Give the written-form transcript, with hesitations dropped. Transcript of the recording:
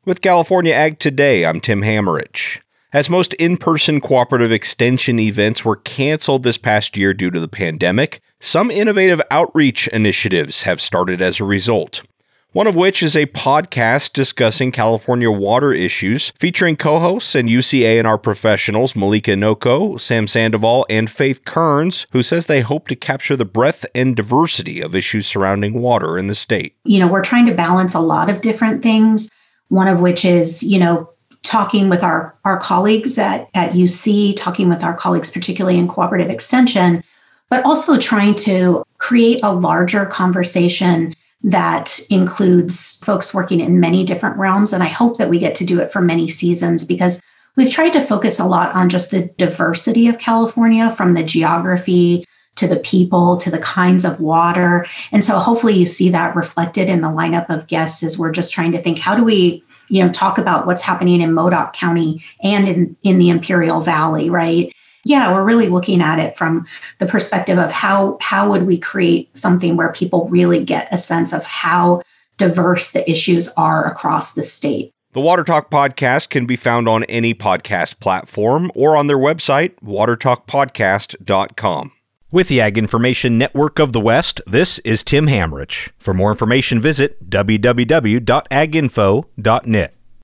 With California Ag Today, I'm Tim Hammerich. As most in-person cooperative extension events were canceled this past year due to the pandemic, some innovative outreach initiatives have started as a result. One of which is a podcast discussing California water issues, featuring co-hosts and UCA&R professionals Malika Noko, Sam Sandoval, and Faith Kearns, who says they hope to capture the breadth and diversity of issues surrounding water in the state. We're trying to balance a lot of different things, one of which is, talking with our colleagues at UC, talking with our colleagues, particularly in cooperative extension, but also trying to create a larger conversation that includes folks working in many different realms. And I hope that we get to do it for many seasons, because we've tried to focus a lot on just the diversity of California, from the geography to the people to the kinds of water. And so hopefully you see that reflected in the lineup of guests as we're just trying to think, how do we talk about what's happening in Modoc County and in the Imperial Valley, right? Yeah, we're really looking at it from the perspective of how would we create something where people really get a sense of how diverse the issues are across the state. The Water Talk podcast can be found on any podcast platform or on their website, watertalkpodcast.com. With the Ag Information Network of the West, this is Tim Hammerich. For more information, visit www.aginfo.net.